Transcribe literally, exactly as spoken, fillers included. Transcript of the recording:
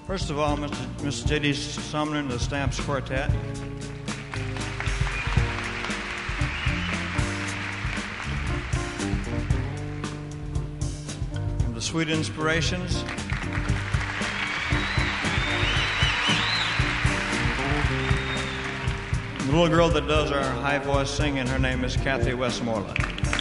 First of all, Mister Mister J D. Sumner and the Stamps Quartet. And the Sweet Inspirations. The little girl that does our high voice singing, her name is Kathy Westmoreland.